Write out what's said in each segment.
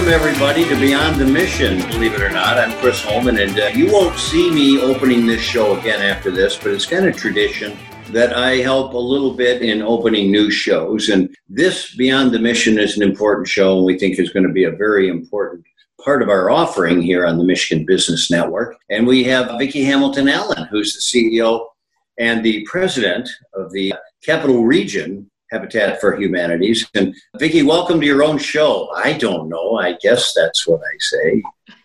Welcome, everybody, to Beyond the Mission. Believe it or not, I'm Chris Holman, and you won't see me opening this show again after this, but it's kind of tradition that I help a little bit in opening new shows. And this Beyond the Mission is an important show, and we think is going to be a very important part of our offering here on the Michigan Business Network. And we have Vicki Hamilton Allen, who's the CEO and the president of the Capital Region Habitat for Humanities. And Vicki, welcome to your own show. I don't know. I guess that's what I say.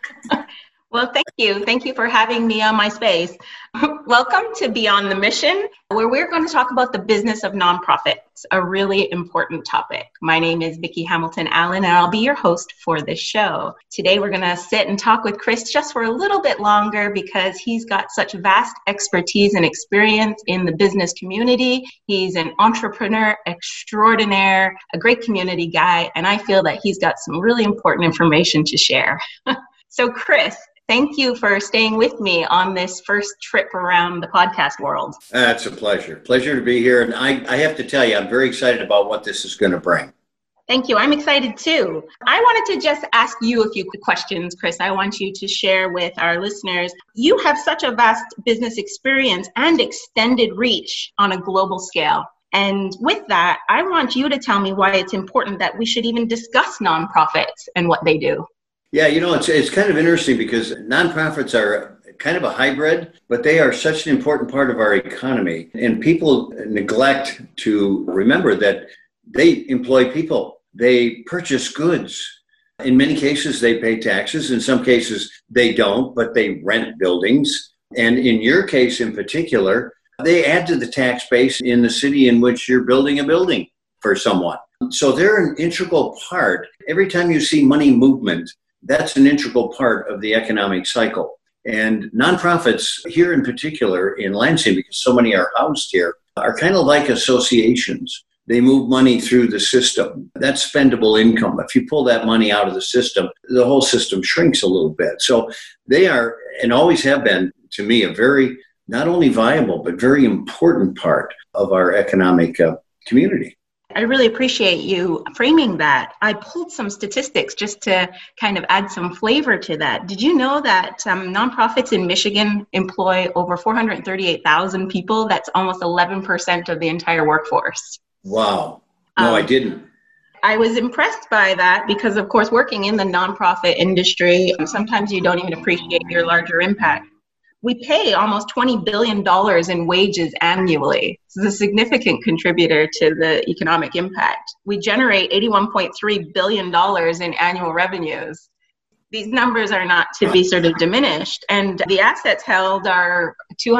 Well, thank you. Thank you for having me on my space. Welcome to Beyond the Mission, where we're going to talk about the business of nonprofits, a really important topic. My name is Vicki Hamilton Allen, and I'll be your host for this show. Today, we're going to sit and talk with Chris just for a little bit longer because he's got such vast expertise and experience in the business community. He's an entrepreneur extraordinaire, a great community guy, and I feel that he's got some really important information to share. So, Chris, thank you for staying with me on this first trip around the podcast world. It's a pleasure. Pleasure to be here. And I have to tell you, I'm very excited about what this is going to bring. Thank you. I'm excited too. I wanted to just ask you a few quick questions, Chris. I want you to share with our listeners. You have such a vast business experience and extended reach on a global scale. And with that, I want you to tell me why it's important that we should even discuss nonprofits and what they do. Yeah, it's kind of interesting because nonprofits are kind of a hybrid, but they are such an important part of our economy. And people neglect to remember that they employ people. They purchase goods. In many cases, they pay taxes. In some cases, they don't, but they rent buildings. And in your case in particular, they add to the tax base in the city in which you're building a building for someone. So they're an integral part. Every time you see money movement, that's an integral part of the economic cycle. And nonprofits here in particular in Lansing, because so many are housed here, are kind of like associations. They move money through the system. That's spendable income. If you pull that money out of the system, the whole system shrinks a little bit. So they are, and always have been, to me, a very, not only viable, but very important part of our economic community. I really appreciate you framing that. I pulled some statistics just to kind of add some flavor to that. Did you know that nonprofits in Michigan employ over 438,000 people? That's almost 11% of the entire workforce. Wow. No, I didn't. I was impressed by that because, of course, working in the nonprofit industry, sometimes you don't even appreciate your larger impact. We pay almost $20 billion in wages annually. This is a significant contributor to the economic impact. We generate $81.3 billion in annual revenues. These numbers are not to be sort of diminished. And the assets held are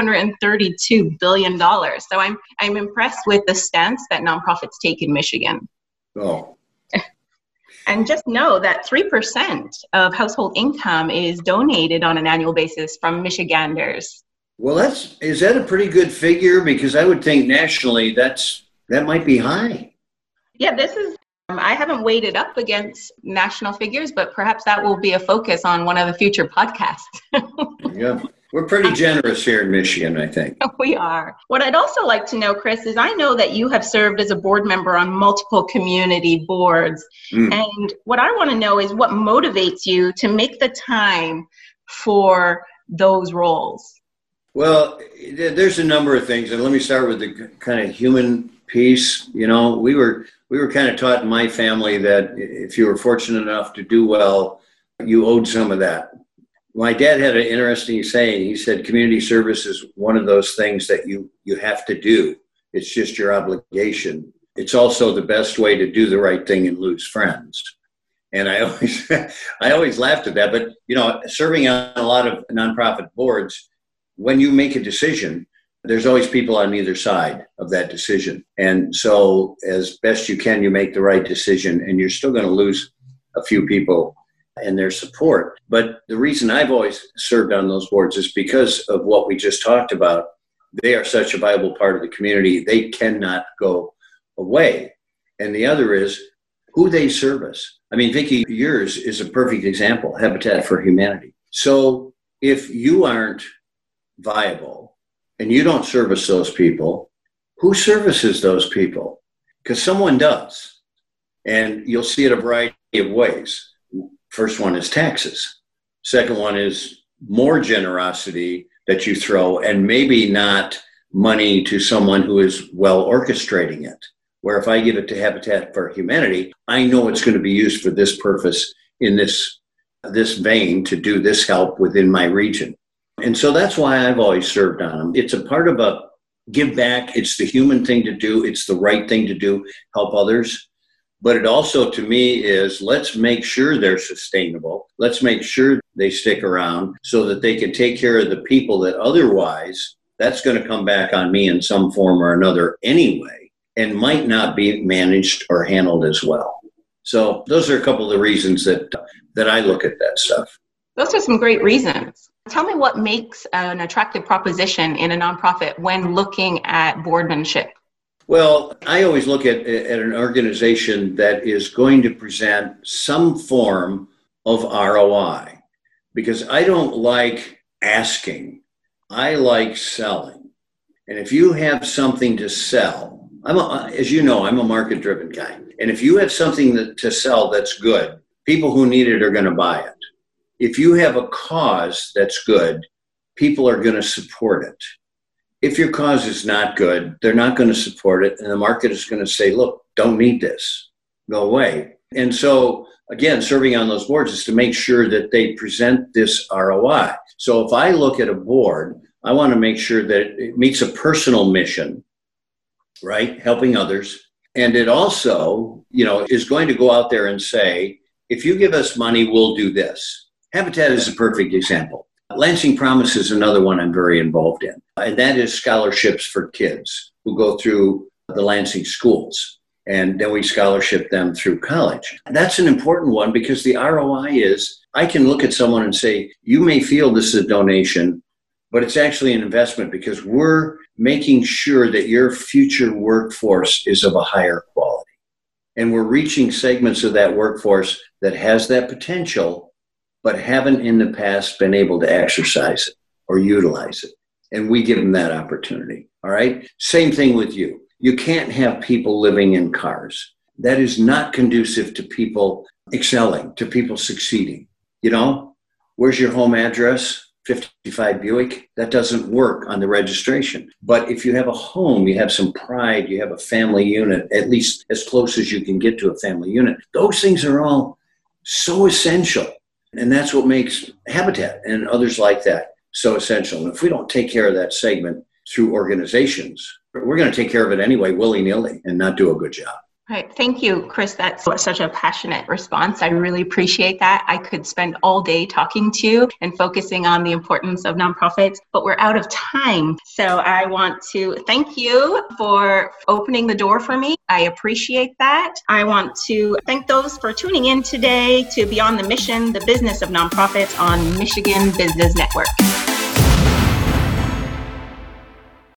$232 billion. So I'm impressed with the stance that nonprofits take in Michigan. Oh. And just know that 3% of household income is donated on an annual basis from Michiganders. Well, is that a pretty good figure? Because I would think nationally that might be high. Yeah, I haven't weighed it up against national figures, but perhaps that will be a focus on one of the future podcasts. Yeah. We're pretty generous here in Michigan, I think. We are. What I'd also like to know, Chris, is I know that you have served as a board member on multiple community boards. And what I want to know is what motivates you to make the time for those roles? Well, there's a number of things. And let me start with the kind of human piece. We were kind of taught in my family that if you were fortunate enough to do well, you owed some of that. My dad had an interesting saying. He said, community service is one of those things that you have to do. It's just your obligation. It's also the best way to do the right thing and lose friends. And I always laughed at that. But, serving on a lot of nonprofit boards, when you make a decision, there's always people on either side of that decision. And so as best you can, you make the right decision, and you're still going to lose a few people and their support. But the reason I've always served on those boards is because of what we just talked about. They are such a viable part of the community. They cannot go away. And the other is who they service. I mean, Vicki, yours is a perfect example, Habitat for Humanity. So if you aren't viable and you don't service those people, who services those people? Because someone does. And you'll see it a variety of ways. First one is taxes. Second one is more generosity that you throw, and maybe not money to someone who is well orchestrating it. Where if I give it to Habitat for Humanity, I know it's going to be used for this purpose in this vein to do this help within my region. And so that's why I've always served on them. It's a part of a give back. It's the human thing to do. It's the right thing to do, help others. But it also, to me, is let's make sure they're sustainable. Let's make sure they stick around so that they can take care of the people that otherwise that's going to come back on me in some form or another anyway, and might not be managed or handled as well. So those are a couple of the reasons that I look at that stuff. Those are some great reasons. Tell me what makes an attractive proposition in a nonprofit when looking at boardmanship. Well, I always look at an organization that is going to present some form of ROI, because I don't like asking. I like selling. And if you have something to sell, as you know, I'm a market-driven guy. And if you have something to sell that's good, people who need it are going to buy it. If you have a cause that's good, people are going to support it. If your cause is not good, they're not going to support it. And the market is going to say, look, don't need this. Go away. And so, again, serving on those boards is to make sure that they present this ROI. So if I look at a board, I want to make sure that it meets a personal mission, right? Helping others. And it also, is going to go out there and say, if you give us money, we'll do this. Habitat is a perfect example. Lansing Promise is another one I'm very involved in. And that is scholarships for kids who go through the Lansing schools. And then we scholarship them through college. That's an important one because the ROI is, I can look at someone and say, you may feel this is a donation, but it's actually an investment because we're making sure that your future workforce is of a higher quality. And we're reaching segments of that workforce that has that potential, but haven't in the past been able to exercise it or utilize it. And we give them that opportunity, all right? Same thing with you. You can't have people living in cars. That is not conducive to people excelling, to people succeeding. Where's your home address? 55 Buick. That doesn't work on the registration. But if you have a home, you have some pride, you have a family unit, at least as close as you can get to a family unit. Those things are all so essential. And that's what makes Habitat and others like that so essential. And if we don't take care of that segment through organizations, we're going to take care of it anyway, willy-nilly, and not do a good job. Right. Thank you, Chris. That's such a passionate response. I really appreciate that. I could spend all day talking to you and focusing on the importance of nonprofits, but we're out of time. So I want to thank you for opening the door for me. I appreciate that. I want to thank those for tuning in today to Beyond the Mission, the business of nonprofits on Michigan Business Network.